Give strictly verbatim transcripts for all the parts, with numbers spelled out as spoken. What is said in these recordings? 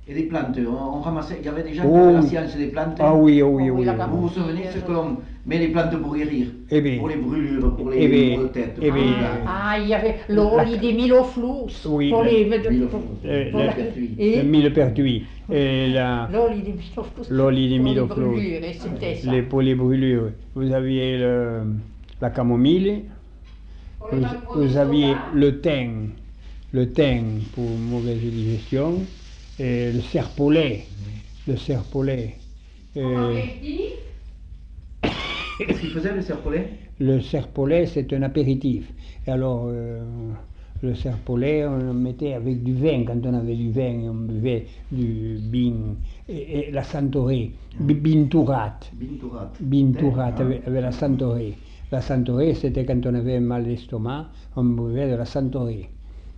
Et des plantes, on, on ramassait, il y avait déjà Oh, la oui. science des plantes. Ah oui, oh oui, Oh, oui. oui, la oui, gamme. Vous oui. vous souvenez ce que l'on met les plantes pour guérir, Eh bien, pour les brûlures, pour eh les bien, maux de tête. eh pour bien, les- Ah, il y avait l'oli des miloflous Oui, pour le- les... Miloflous, le- pour le- la- pertuis. Le Et millepertuis. Et la, l'oli des miloflous l'oli des pour les miloflous. brûlures, et c'était ça. Les, pour les brûlures. Vous aviez le, la camomille. Pour les Vous, malpos vous du aviez soda. le thym. Le thym pour mauvaise digestion. Et le serpolet. Le serpolet. En Euh, apéritif, Qu'est-ce qu'il faisait le serpolet? Le serpolet, c'est un apéritif. Et alors, euh, le serpolet, on le mettait avec du vin. Quand on avait du vin, on buvait du bin et, et la santorée, bi- binturat. Bintourat. Binturat Ah. avec, avec la santorée. La santorée, c'était quand on avait mal d'estomac, on buvait de la santorée.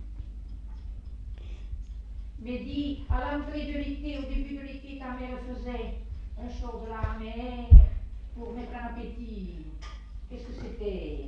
mais dit, à l'entrée de l'été, au début de l'été, ta mère faisait un chose de la mer pour mettre un appétit. Qu'est-ce que c'était?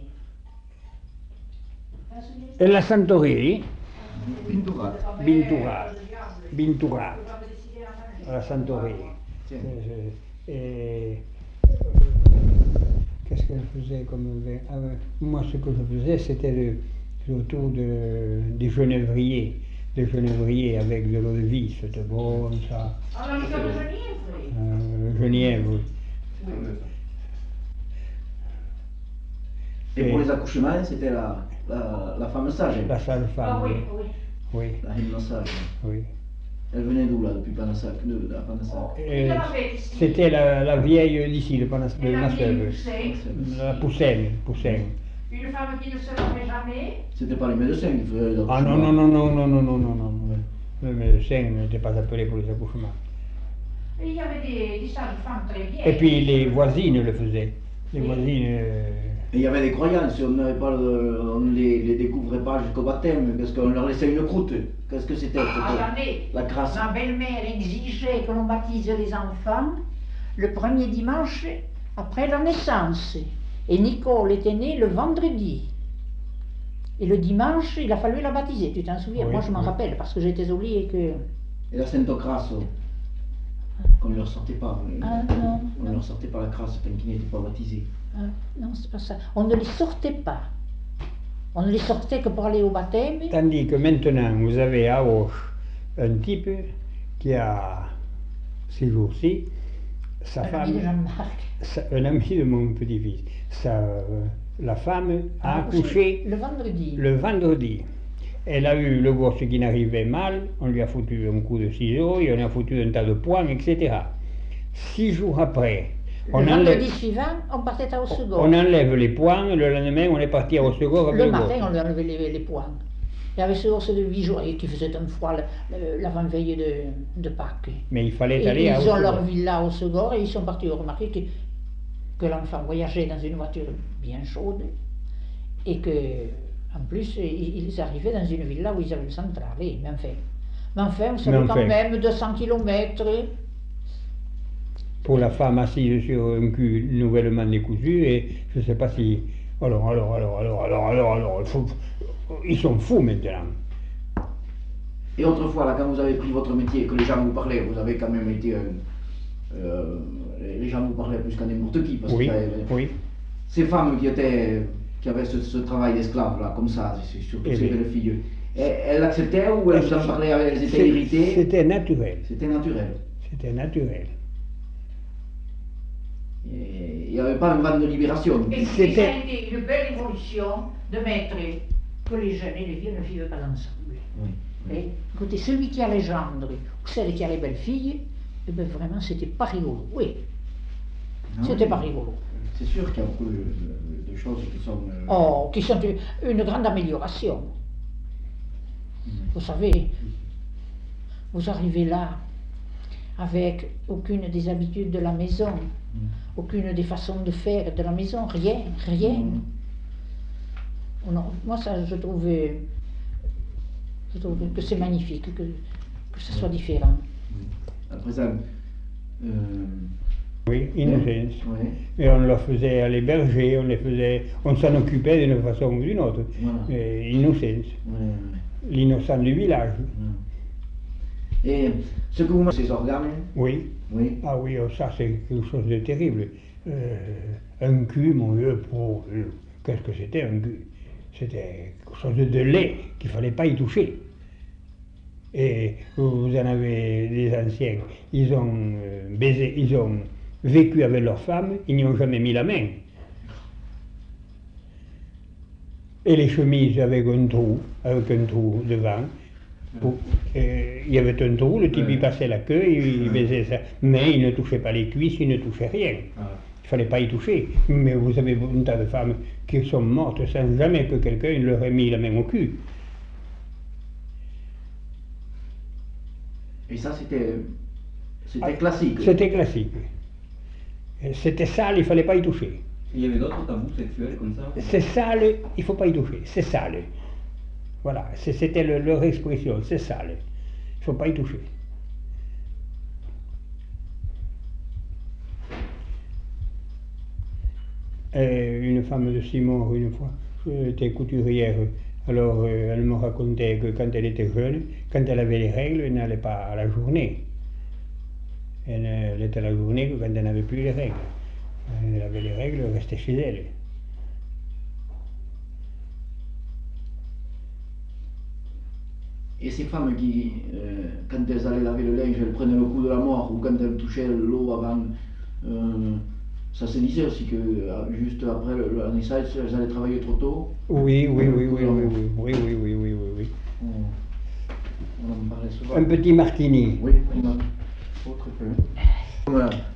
Un souvenir? Et la santorée, Bintourat. Binturat. Binturat. La la santorée. Tiens. Euh, Et, euh, qu'est-ce que je faisais comme vin? Ah, ouais. Moi, ce que je faisais, c'était le, autour de, des genévriers. Des genévriers avec de l'eau de vie, c'était bon, ça. Ah, la liqueur de genièvre. Euh, genièvre, oui. Et pour les accouchements, c'était la, la, la femme sage, La sale Ah femme, oui, oui. oui. Oui, la reine sage. oui. Elle venait d'où là, depuis Panasac, de, de la Panasac? Et Il y en avait ici. c'était la, la vieille d'ici, le panas- Et de la vieille Masseuve. Poussin. La Poussin, Poussin. Une femme qui ne se lavait jamais. C'était pas les médecins qui faisaient les Ah non, accouchements. non, non, non, non, non, non, non, non. Le médecin n'était pas appelé pour les accouchements. Et il y avait des, des sages-femmes très vieilles. Et puis les voisines le faisaient. Les Oui. voisines. euh, Et il y avait des croyances, on n'avait pas le- on ne les, les découvrait pas jusqu'au baptême, parce qu'on leur laissait une croûte. Qu'est-ce que c'était? Ah, C'était attendez, la crasse. ma belle-mère exigeait que l'on baptise les enfants le premier dimanche après la naissance. Et Nicole était née le vendredi. Et le dimanche, il a fallu la baptiser, tu t'en souviens? Oui, Moi, je m'en oui. rappelle, parce que j'étais au lit et que... Et la Sainte Crasse, qu'on ne leur sortait pas. Ah non, On ne non, leur sortait pas la crasse tant qu'ils n'étaient pas baptisés. ah, non, c'est pas ça. On ne les sortait pas. On ne les sortait que pour aller au baptême. Tandis que maintenant, vous avez à Auch un type qui a, ces jours-ci, sa Un femme, ami de Jean-Marc. sa- un ami de mon petit-fils, sa, euh, la femme a Ah, accouché le vendredi. le vendredi. Elle a eu le gosse qui n'arrivait mal, on lui a foutu un coup de ciseau, et on lui a foutu un tas de poings, et cetera. Six jours après, Le on vendredi enlève, suivant, on partait à Hossegor. on enlève les poings, le lendemain on est parti à Hossegor avec Le le matin, gosse. on lui enlevait les, les poings. Il y avait ce gosse de huit jours et qui faisait une fois le- le- l'avant-veille de, de Pâques. Mais il fallait Et aller à ils ont leur Hossegor. villa à Hossegor et ils sont partis remarquer que, que l'enfant voyageait dans une voiture bien chaude et que, en plus, ils ils arrivaient dans une villa où ils avaient le central. Mais enfin, mais enfin vous savez Mais quand enfin. même, deux cents kilomètres. Pour la femme assise sur un cul nouvellement décousu, et je ne sais pas si... Alors, alors, alors, alors, alors, alors, alors, il faut- ils sont fous maintenant. Et autrefois, là, quand vous avez pris votre métier et que les gens vous parlaient, vous avez quand même été. un- euh, les gens vous parlaient plus qu'à n'importe qui. Parce Oui, que euh, oui. ces femmes qui étaient. qui avaient ce, ce travail d'esclave, là, comme ça, c'est surtout Eh ces bien. belles filles, elles elles l'acceptaient ou elles vous en parlaient, elles étaient C'est- irritées? C'était naturel. C'était naturel. C'était naturel. Et il n'y avait pas un vent de libération. Et puis, C'était- ça a été une belle évolution de mettre que les jeunes et les vieux ne vivent pas ensemble. Oui. Et, écoutez, celui qui a les gendres ou celle qui a les belles filles, eh ben vraiment, c'était pas rigolo. Oui, Ah c'était oui. pas rigolo. C'est sûr qu'il y a beaucoup de, de- de choses qui sont. euh, Oh, qui sont une, une grande amélioration. Vous savez, vous arrivez là avec aucune des habitudes de la maison, Mm. aucune des façons de faire de la maison, rien, rien. Mm. Oh non, moi, ça, je trouve, euh, je trouve que c'est magnifique, que, que ce soit différent. À présent, euh, Oui, innocence. ouais, Et on leur faisait aller berger, on les faisait, on s'en occupait d'une façon ou d'une autre. voilà. Et innocence, Ouais, ouais, l'innocent du village. ouais. Et ce que vous mangez, ces organes, Oui. oui. Ah oui, oh, ça c'est quelque chose de terrible. Euh, un cul, mon Dieu, pour, euh, qu'est-ce que c'était un cul? C'était quelque chose de laid, qu'il ne fallait pas y toucher. Et vous en avez des anciens, ils ont euh, baisé, ils ont vécu avec leur femme, ils n'y ont jamais mis la main. Et les chemises avec un trou, avec un trou devant. Pour, euh, il y avait un trou, le type Ouais. il passait la queue, il, il baisait ça. Mais il ne touchait pas les cuisses, il ne touchait rien. Ah. Il ne fallait pas y toucher. Mais vous avez un tas de femmes qui sont mortes sans jamais que quelqu'un leur ait mis la main au cul. Et ça, c'était c'était Ah, classique. C'était classique. C'était sale, il ne fallait pas y toucher. Il y avait d'autres tabous sexuels comme ça? C'est sale, il ne faut pas y toucher. C'est sale. Voilà, c'était le, leur expression, c'est sale. Il ne faut pas y toucher. Et une femme de Simon, une fois, elle était couturière. Alors euh, elle me racontait que quand elle était jeune, quand elle avait les règles, elle n'allait pas à la journée. Elle, elle était à la journée que quand elle n'avait plus les règles. Elle avait les règles, elle restait chez elle. Et ces femmes qui, euh, quand elles allaient laver le linge, elles prenaient le coup de la mort, ou quand elles touchaient l'eau avant, euh, ça se disait aussi que euh, juste après le, le naissance, elles allaient travailler trop tôt. Oui, oui, oui, oui, oui, oui, oui, oui, oui, oui, oui, oui. On, on en parlait souvent. Un petit martini. Oui, on a autre peu. Voilà.